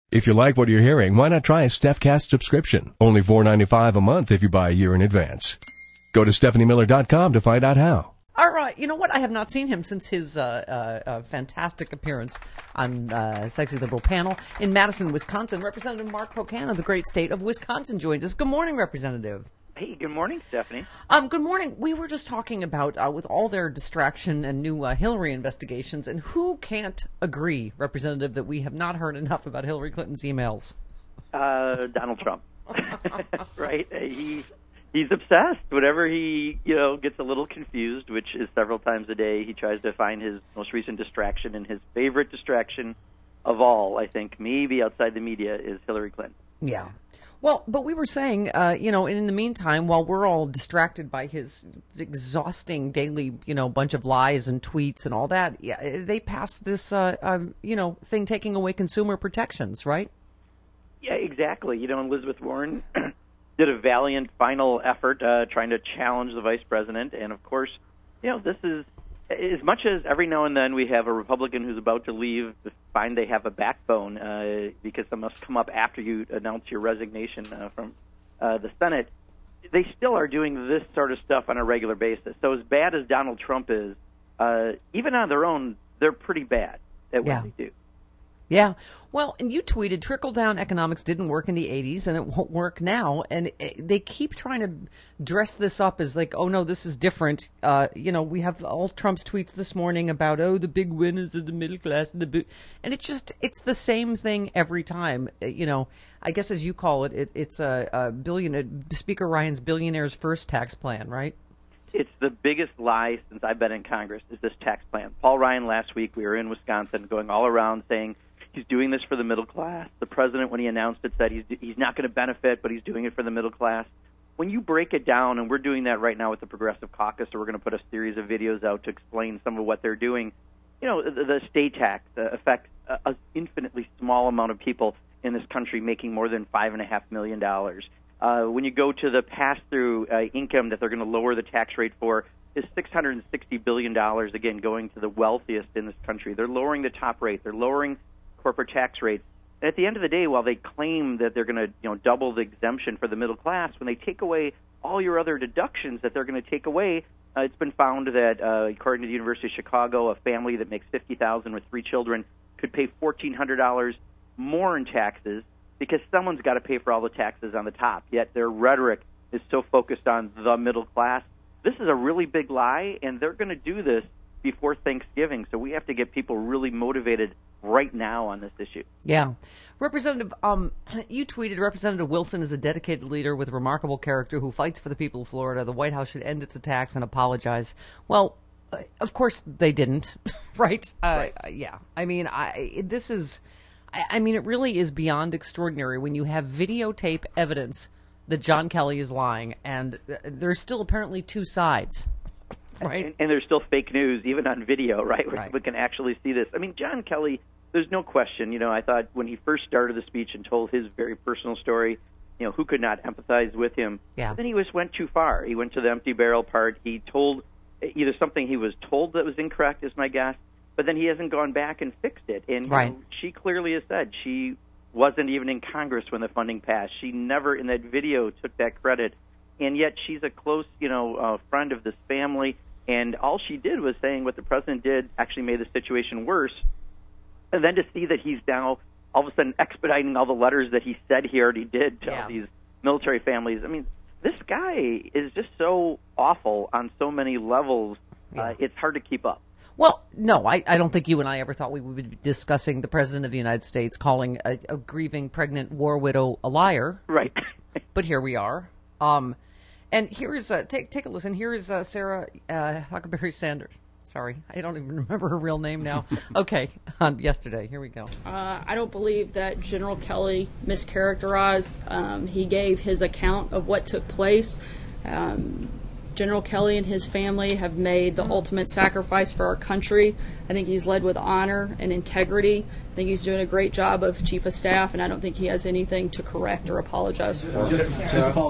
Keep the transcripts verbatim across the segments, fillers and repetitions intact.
If you like what you're hearing, why not try a StephCast subscription? Only four dollars and ninety-five cents a month if you buy a year in advance. Go to Stephanie Miller dot com to find out how. All right, you know what? I have not seen him since his uh, uh, uh, fantastic appearance on uh, Sexy Liberal Panel in Madison, Wisconsin. Representative Mark Pocan of the great state of Wisconsin joins us. Good morning, Representative. Hey, good morning, Stephanie. Um, good morning. We were just talking about, uh, with all their distraction and new uh, Hillary investigations, and who can't agree, Representative, that we have not heard enough about Hillary Clinton's emails? Uh, Donald Trump, right? He he's obsessed. Whenever he, you know, gets a little confused, which is several times a day, he tries to find his most recent distraction, and his favorite distraction of all, I think, maybe outside the media, is Hillary Clinton. Yeah. Well, but we were saying, uh, you know, in the meantime, while we're all distracted by his exhausting daily, you know, bunch of lies and tweets and all that, yeah, they passed this, uh, um, you know, thing taking away consumer protections, right? Yeah, exactly. You know, Elizabeth Warren did a valiant final effort uh, trying to challenge the vice president. And, of course, you know, this is, as much as every now and then we have a Republican who's about to leave to find they have a backbone uh, because they must come up after you announce your resignation uh, from uh, the Senate, they still are doing this sort of stuff on a regular basis. So as bad as Donald Trump is, uh, even on their own, they're pretty bad at what yeah. they do. Yeah. Well, and you tweeted trickle-down economics didn't work in the eighties, and it won't work now. And it, they keep trying to dress this up as like, oh, no, this is different. Uh, you know, we have all Trump's tweets this morning about, oh, the big winners are the middle class. And, the big, and it just, it's the same thing every time. You know, I guess as you call it, it it's a, a billionaire, Speaker Ryan's billionaire's first tax plan, right? It's the biggest lie since I've been in Congress is this tax plan. Paul Ryan last week, we were in Wisconsin going all around saying, he's doing this for the middle class. The president, when he announced it, said he's he's not going to benefit, but he's doing it for the middle class. When you break it down, and we're doing that right now with the Progressive Caucus, so we're going to put a series of videos out to explain some of what they're doing. You know, the, the state tax uh, affects an infinitely small amount of people in this country making more than five and a half million dollars. Uh, when you go to the pass-through uh, income that they're going to lower the tax rate for, is six hundred sixty billion dollars, again, going to the wealthiest in this country. They're lowering the top rate. They're lowering corporate tax rates. And at the end of the day, while they claim that they're going to, you know, double the exemption for the middle class, when they take away all your other deductions that they're going to take away, uh, it's been found that, uh, according to the University of Chicago, a family that makes fifty thousand dollars with three children could pay fourteen hundred dollars more in taxes because someone's got to pay for all the taxes on the top. Yet their rhetoric is so focused on the middle class. This is a really big lie, and they're going to do this before Thanksgiving. So we have to get people really motivated right now on this issue. Yeah. Representative, um, you tweeted, Representative Wilson is a dedicated leader with remarkable character who fights for the people of Florida. The White House should end its attacks and apologize. Well, uh, of course they didn't, right? Uh, right. Yeah. I mean, I, this is, I, I mean, it really is beyond extraordinary when you have videotape evidence that John Kelly is lying, and uh, there's still apparently two sides. Right. And, and there's still fake news, even on video, right, where right. people can actually see this. I mean, John Kelly, there's no question. You know, I thought when he first started the speech and told his very personal story, you know, who could not empathize with him? Yeah. But then he just went too far. He went to the empty barrel part. He told either something he was told that was incorrect, is my guess, but then he hasn't gone back and fixed it. And right. you know, she clearly has said she wasn't even in Congress when the funding passed. She never in that video took that credit. And yet she's a close, you know, uh, friend of this family. And all she did was saying what the president did actually made the situation worse. And then to see that he's now all of a sudden expediting all the letters that he said he already did to yeah. all these military families. I mean, this guy is just so awful on so many levels. Yeah. Uh, it's hard to keep up. Well, no, I, I don't think you and I ever thought we would be discussing the President of the United States calling a, a grieving pregnant war widow a liar. Right. But here we are. Um, and here is, uh, take take a listen, here is uh, Sarah uh, Huckleberry Sanders. Sorry, I don't even remember her real name now. Okay, on yesterday, here we go. Uh, I don't believe that General Kelly mischaracterized. Um, he gave his account of what took place. Um, General Kelly and his family have made the ultimate sacrifice for our country. I think he's led with honor and integrity. I think he's doing a great job of chief of staff, and I don't think he has anything to correct or apologize for.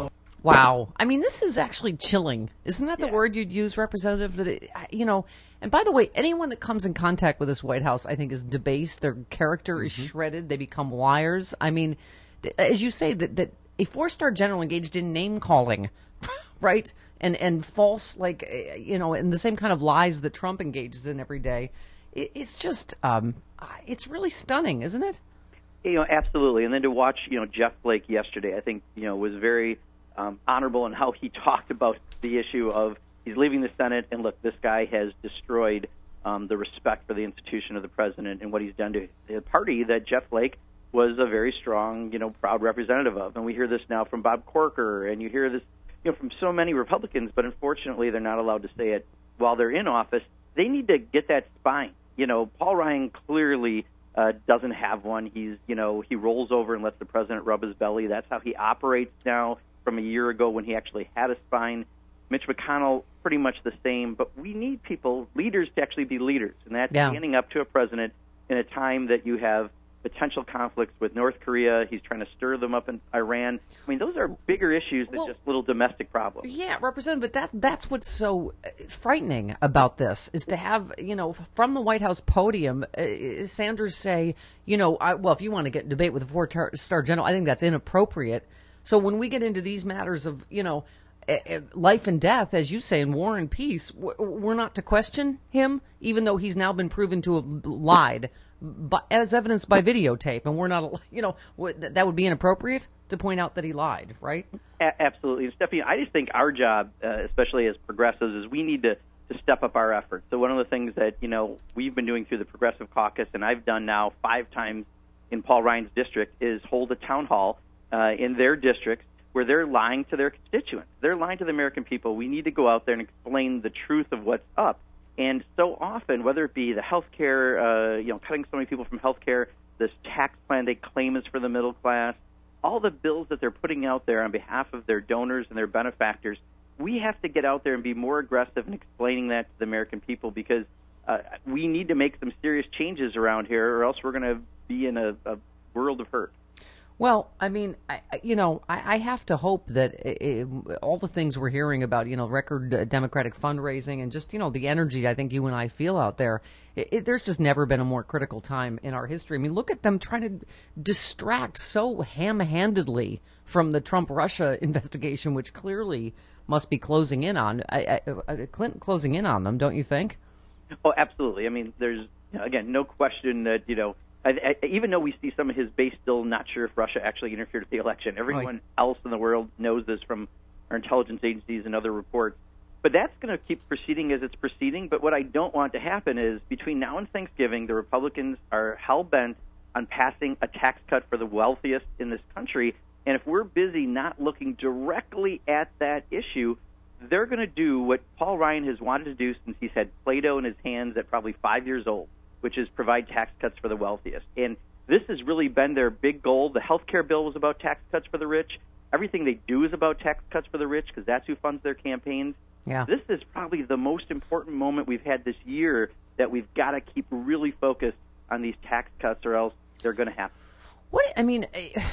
Wow. I mean, this is actually chilling. Isn't that the Yeah. word you'd use, Representative? That it, you know, and by the way, anyone that comes in contact with this White House, I think, is debased. Their character is shredded. They become liars. I mean, th- as you say, that, that a four-star general engaged in name-calling, right? And and false, like, uh, you know, and the same kind of lies that Trump engages in every day. It, it's just, um, it's really stunning, isn't it? You know, absolutely. And then to watch, you know, Jeff Flake yesterday, I think, you know, was very um, honorable in how he talked about the issue of he's leaving the Senate, and look, this guy has destroyed um, the respect for the institution of the president and what he's done to the party that Jeff Flake was a very strong, you know, proud representative of. And we hear this now from Bob Corker, and you hear this, you know, from so many Republicans, but unfortunately they're not allowed to say it while they're in office. They need to get that spine. You know, Paul Ryan clearly uh, doesn't have one. He's, you know, he rolls over and lets the president rub his belly. That's how he operates now from a year ago when he actually had a spine. Mitch McConnell, pretty much the same. But we need people, leaders, to actually be leaders, and that's Yeah. standing up to a president in a time that you have potential conflicts with North Korea. He's trying to stir them up in Iran. I mean, those are bigger issues than Well, just little domestic problems. Yeah, Representative, but that that's what's so uh, frightening about this is to have, you know, from the White House podium, uh, Sanders say, you know, I, well, if you want to get debate with a four-star general, I think that's inappropriate. So when we get into these matters of, you know, uh, uh, life and death, as you say, in war and peace, w- we're not to question him, even though he's now been proven to have lied. But as evidenced by videotape, and we're not, you know, that would be inappropriate to point out that he lied, right? A- absolutely. And Stephanie, I just think our job, uh, especially as progressives, is we need to, to step up our efforts. So one of the things that, you know, we've been doing through the Progressive Caucus, and I've done now five times in Paul Ryan's district, is hold a town hall uh, in their districts where they're lying to their constituents. They're lying to the American people. We need to go out there and explain the truth of what's up. And so often, whether it be the health care, uh, you know, cutting so many people from health care, this tax plan they claim is for the middle class, all the bills that they're putting out there on behalf of their donors and their benefactors, we have to get out there and be more aggressive in explaining that to the American people, because uh, we need to make some serious changes around here, or else we're going to be in a, a world of hurt. Well, I mean, I, I- you know, I, I have to hope that it, all the things we're hearing about, you know, record uh, Democratic fundraising and just, you know, the energy I think you and I feel out there, it, it, there's just never been a more critical time in our history. I mean, look at them trying to distract so ham-handedly from the Trump-Russia investigation, which clearly must be closing in on, I, I, uh, Clinton closing in on them, don't you think? Oh, absolutely. I mean, there's, again, no question that, you know, I, I, even though we see some of his base still not sure if Russia actually interfered with the election, everyone Right. else in the world knows this from our intelligence agencies and other reports. But that's going to keep proceeding as it's proceeding. But what I don't want to happen is between now and Thanksgiving, the Republicans are hell-bent on passing a tax cut for the wealthiest in this country. And if we're busy not looking directly at that issue, they're going to do what Paul Ryan has wanted to do since he's had Play-Doh in his hands at probably five years old, which is provide tax cuts for the wealthiest. And this has really been their big goal. The health care bill was about tax cuts for the rich. Everything they do is about tax cuts for the rich, because that's who funds their campaigns. Yeah. This is probably the most important moment we've had this year, that we've got to keep really focused on these tax cuts, or else they're going to happen. What I mean,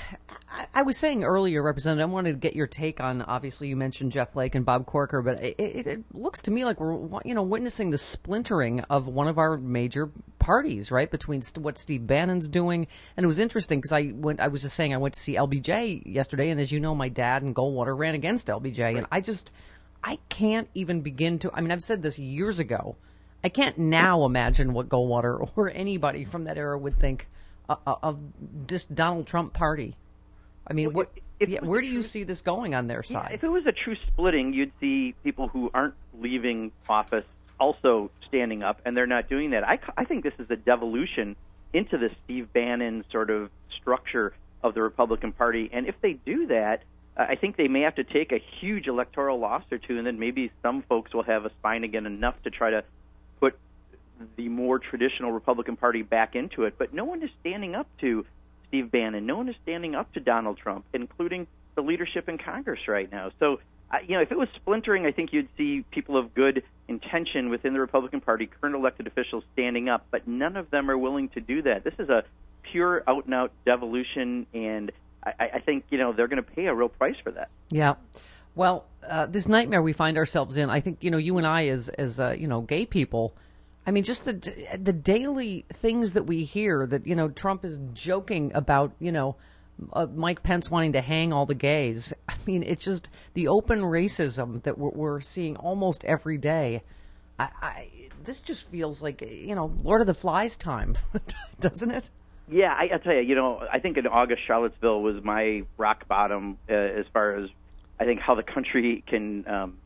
I, I was saying earlier, Representative, I wanted to get your take on. Obviously, you mentioned Jeff Flake and Bob Corker, but it, it, it looks to me like we're, you know, witnessing the splintering of one of our major parties, right? Between st- what Steve Bannon's doing, and it was interesting because I went. I was just saying I went to see L B J yesterday, and as you know, my dad and Goldwater ran against L B J, right. And I just, I can't even begin to. I mean, I've said this years ago. I can't now imagine what Goldwater or anybody from that era would think uh, of this Donald Trump party. I mean, Well, what, if- if yeah, it was where a do true- you see this going on their Yeah, side? if it was a true splitting, you'd see people who aren't leaving office also standing up, and they're not doing that. I, I think this is a devolution into the Steve Bannon sort of structure of the Republican Party. And if they do that, uh, I think they may have to take a huge electoral loss or two, and then maybe some folks will have a spine again enough to try to put the more traditional Republican Party back into it. But no one is standing up to Steve Bannon. No one is standing up to Donald Trump, including the leadership in Congress right now. So, uh, you know, if it was splintering, I think you'd see people of good intention within the Republican Party, current elected officials standing up, but none of them are willing to do that. This is a pure out-and-out devolution, and I, I think, you know, they're going to pay a real price for that. Yeah. Well, uh, this nightmare we find ourselves in, I think, you know, you and I as, as uh, you know, gay people, I mean, just the the daily things that we hear that, you know, Trump is joking about, you know, uh, Mike Pence wanting to hang all the gays. I mean, it's just the open racism that we're, we're seeing almost every day. I, I this just feels like, you know, Lord of the Flies time, doesn't it? Yeah, I, I'll tell you, you know, I think in August, Charlottesville was my rock bottom uh, as far as I think how the country can um,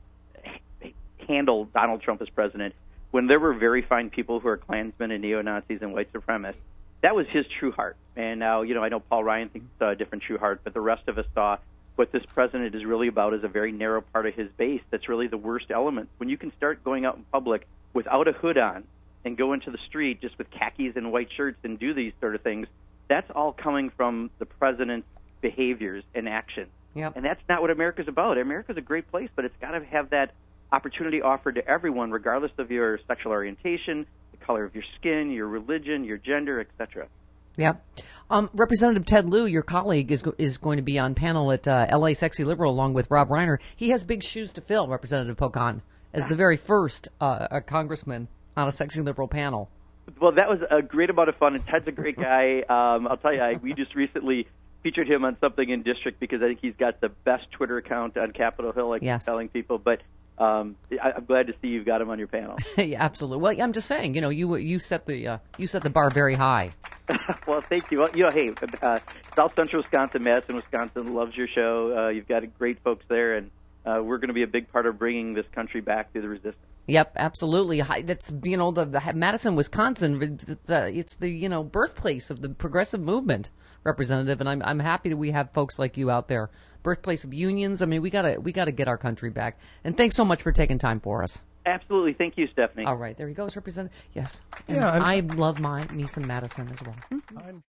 h- handle Donald Trump as president. When there were very fine people who are Klansmen and neo-Nazis and white supremacists, that was his true heart. And now, you know, I know Paul Ryan thinks uh, a different true heart, but the rest of us saw what this president is really about is a very narrow part of his base. That's really the worst element. When you can start going out in public without a hood on and go into the street just with khakis and white shirts and do these sort of things, that's all coming from the president's behaviors and actions. Yep. And that's not what America's about. America's a great place, but it's got to have that opportunity offered to everyone, regardless of your sexual orientation, the color of your skin, your religion, your gender, et cetera. Yeah. Um, Representative Ted Lieu, your colleague, is go- is going to be on panel at uh, L A Sexy Liberal along with Rob Reiner. He has big shoes to fill, Representative Pocan, as the very first uh, a congressman on a Sexy Liberal panel. Well, that was a great amount of fun, and Ted's a great guy. Um, I'll tell you, I, we just recently featured him on something in district because I think he's got the best Twitter account on Capitol Hill, like yes. telling people. But um, I, I'm glad to see you've got him on your panel. Yeah, absolutely. Well, I'm just saying, you know, you you set the uh, you set the bar very high. Well, thank you. Well, you know, hey, uh, South Central Wisconsin, Madison, Wisconsin loves your show. Uh, you've got great folks there, and uh, we're going to be a big part of bringing this country back through the resistance. Yep, absolutely. That's, you know, the, the Madison, Wisconsin. The, it's the, you know, birthplace of the progressive movement, Representative, and I'm I'm happy that we have folks like you out there. Birthplace of unions. I mean, we gotta we gotta get our country back. And thanks so much for taking time for us. Absolutely, thank you, Stephanie. All right, there he goes, Representative. Yes, and Yeah, I'm- I love my me some Madison as well. I'm